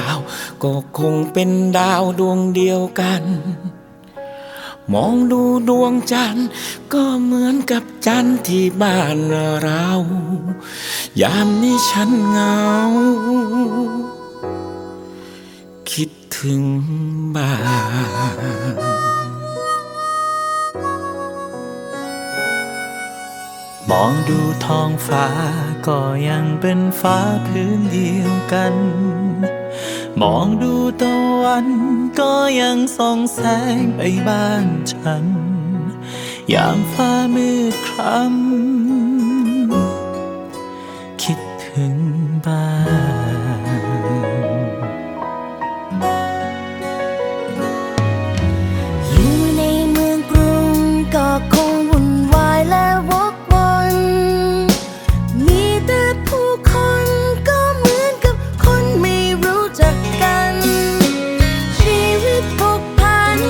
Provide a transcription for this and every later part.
าวก็คงเป็นดาวดวงเดียวกันมองดูดวงจันทร์ก็เหมือนกับจันทร์ที่บ้านเรายามนี้ฉันเหงาคิดถึงบ้านมองดูท้องฟ้าก็ยังเป็นฟ้าพื้นเดียวกันมองดูตะวันก็ยังส่องแสงไปบ้านฉันยามฟ้ามืดครึ้มคิดถึงบ้านอยู่ในเมืองกรุงก็คงวุ่นวายและวกวนมีแต่ผู้คนก็เหมือนกับคนไม่รู้จักกันชีวิตผกผัน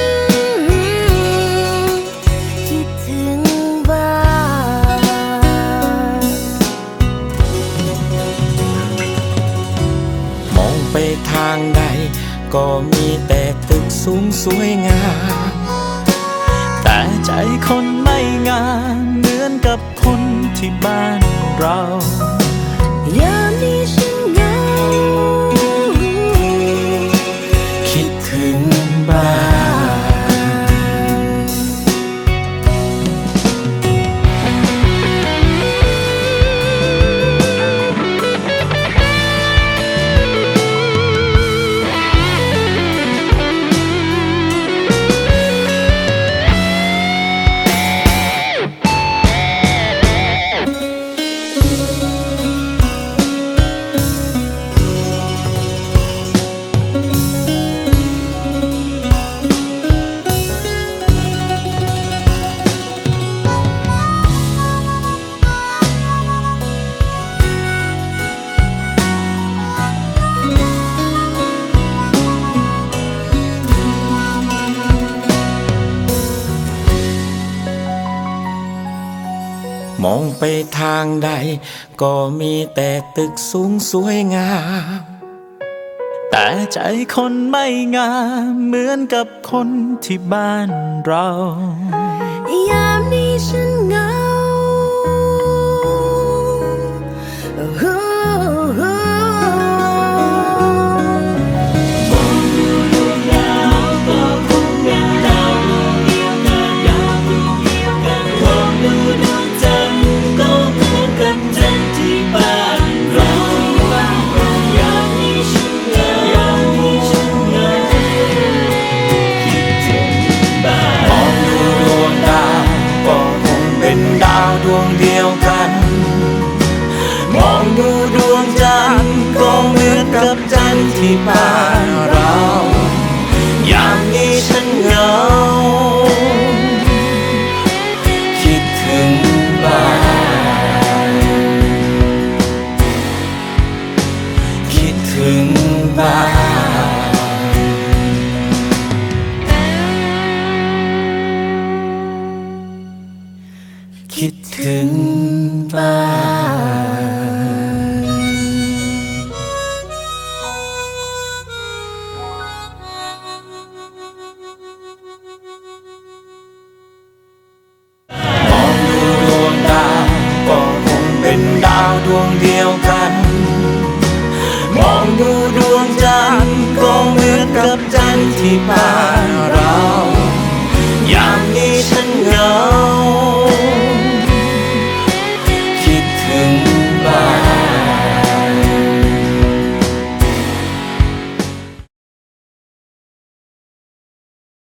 คิดถึงบ้านมองไปทางใดก็มีแต่ตึกสูงสวยงามแต่ใจคนไม่งามเหมือนกับคนที่บ้านเรายามนี้ฉันเหงาคิดถึงบ้านมองไปทางใดก็มีแต่ตึกสูงสวยงามแต่ใจคนไม่งามเหมือนกับคนที่บ้านเรายามนี้ฉันเหงาดวงเดียวกันมองดูดวงจันทร์ก็เหมือนกับจันทร์ที่บ้าน